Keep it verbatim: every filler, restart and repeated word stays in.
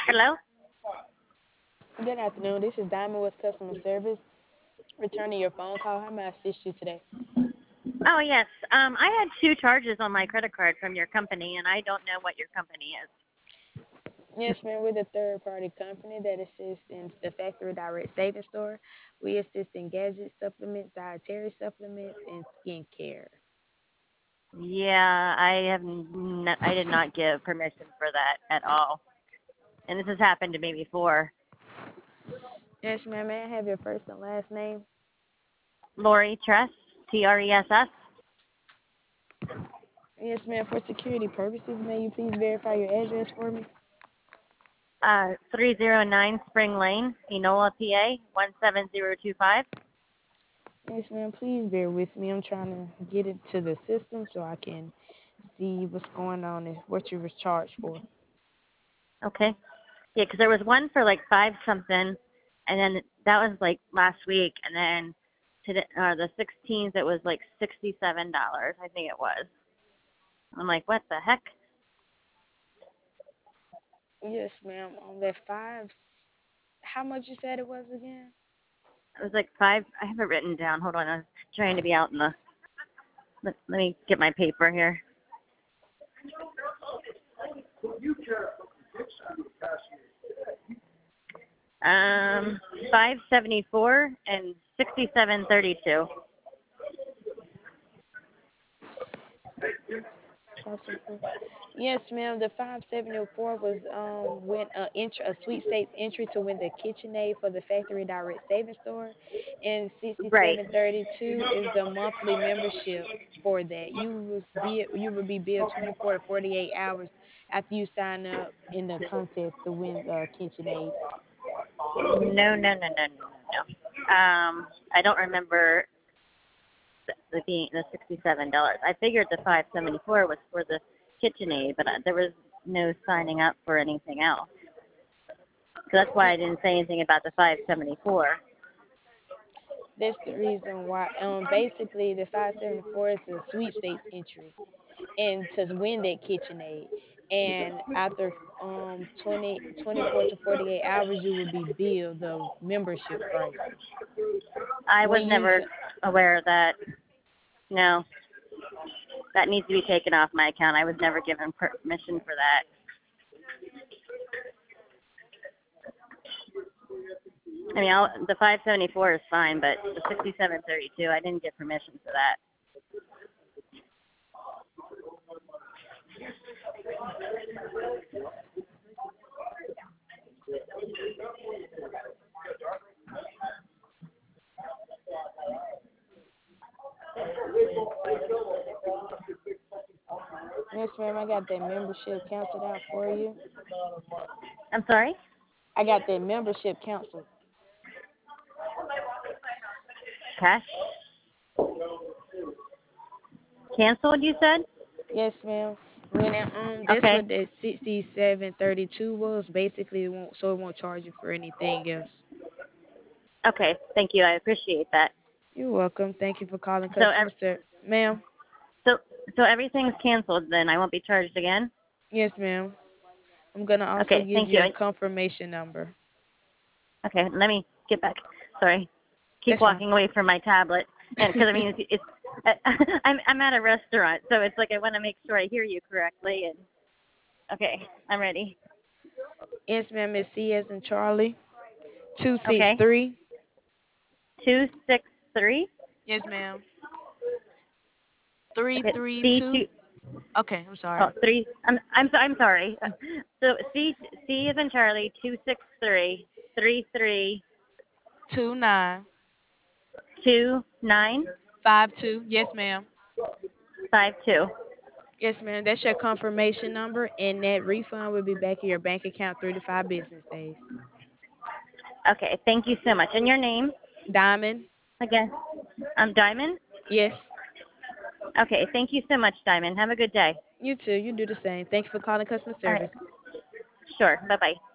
Hello? Good afternoon. This is Diamond with customer service. Returning your phone call. How may I assist you today? Oh, yes. Um, I had two charges on my credit card from your company, and I don't know what your company is. Yes, ma'am. We're the third party company that assists in the factory direct savings store. We assist in gadget supplements, dietary supplements, and skincare. Yeah, I have n- I did not give permission for that at all. And this has happened to me before. Yes, ma'am. May I have your first and last name? Lori Tress, T R E S S, Yes, ma'am. For security purposes, may you please verify your address for me? uh, three oh nine Spring Lane, Enola, P A, one seven zero two five. Yes, ma'am. Please bear with me. I'm trying to get it to the system so I can see what's going on and what you was charged for. Okay. Yeah, 'cause there was one for like five something, and then that was like last week, and then today, uh, the sixteenth, it was like sixty-seven dollars, I think it was. I'm like, what the heck? Yes, ma'am. On that five, how much you said it was again? It was like five. I have it written down. Hold on, I'm trying to be out in the. Let, let me get my paper here. Um, five seventy-four and sixty-seven thirty-two. Possible. Yes, ma'am. The five seventy-four was um win a entry a sweepstakes entry to win the KitchenAid for the factory direct savings store, and Right. sixty-seven thirty-two is the monthly membership for that. You was be you would be billed twenty-four to forty-eight hours after you sign up in the contest to win the KitchenAid. No, no, no, no, no, no, no. Um, I don't remember the, the being the sixty-seven dollars. I figured the five seventy-four was for the KitchenAid, but uh, there was no signing up for anything else. So that's why I didn't say anything about the five seventy-four. That's the reason why. Um, basically, the five seventy-four is a sweepstakes entry, and to win that KitchenAid. And after um twenty twenty four to forty-eight hours, you will be billed the membership price. I was When you never s- aware of that. No, that needs to be taken off my account. I was never given permission for that. I mean, I'll, the five seventy-four is fine, but the sixty-seven thirty-two, I didn't get permission for that. Yes, ma'am, I got that membership canceled out for you. I'm sorry? I got that membership canceled. Cash? Canceled, you said? Yes, ma'am. When it, um, that's Okay. what that sixty-seven thirty-two was. Basically, it won't so it won't charge you for anything else. Okay. Thank you. I appreciate that. You're welcome. Thank you for calling So, customer ev- service, ma'am. so, so everything's canceled then. I won't be charged again? Yes, ma'am. I'm gonna also Okay. give Thank you. you a I, confirmation number. okay. Let me get back. Sorry. Keep That's fine. walking away from my tablet. And because, I mean, it's, it's I'm, I'm at a restaurant, so it's like I want to make sure I hear you correctly. And okay. I'm ready. Yes, ma'am. It's C as in Charlie. Two six Okay. three. two six three. Yes, ma'am. Three Okay. three C two. two. Okay, I'm Oh, sorry. three. I'm I'm so, I'm sorry. Uh, So C C is in Charlie. Two six three three three Two nine two nine five two. Yes, ma'am. five two. Yes, ma'am. That's your confirmation number, and that refund will be back in your bank account three to five business days. Okay. Thank you so much. And your name Diamond. again? I'm Diamond. Yes. Okay. Thank you so much, Diamond. Have a good day. You too. You do the same. Thank you for calling customer All right. service. Sure. Bye bye.